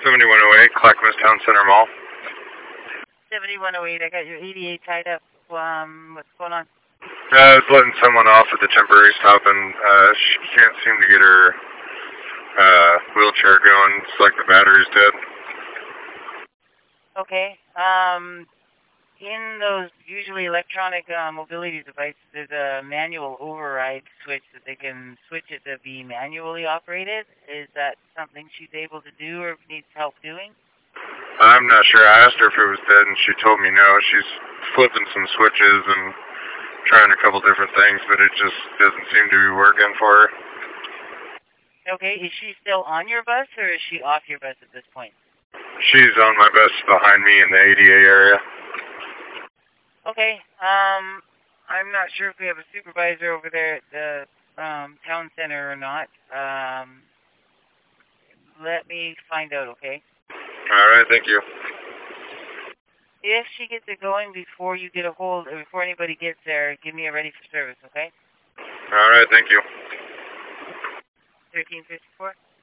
7108, Clackamas Town Center Mall. 7108, I got your 88 tied up. What's going on? I was letting someone off at the temporary stop, and she can't seem to get her wheelchair going. It's like the battery's dead. Okay. In those usually electronic mobility devices, there's a manual override switch that they can switch it to be manually operated. Is that something she's able to do or needs help doing? I'm not sure. I asked her if it was dead, and she told me no. She's flipping some switches and trying a couple different things, but it just doesn't seem to be working for her. Okay. Is she still on your bus, or is she off your bus at this point? She's on my bus behind me in the ADA area. Okay. I'm not sure if we have a supervisor over there at the town center or not. Let me find out, okay? All right, thank you. If she gets it going before you get a hold, or before anybody gets there, give me a ready for service, okay? All right, thank you. 1354.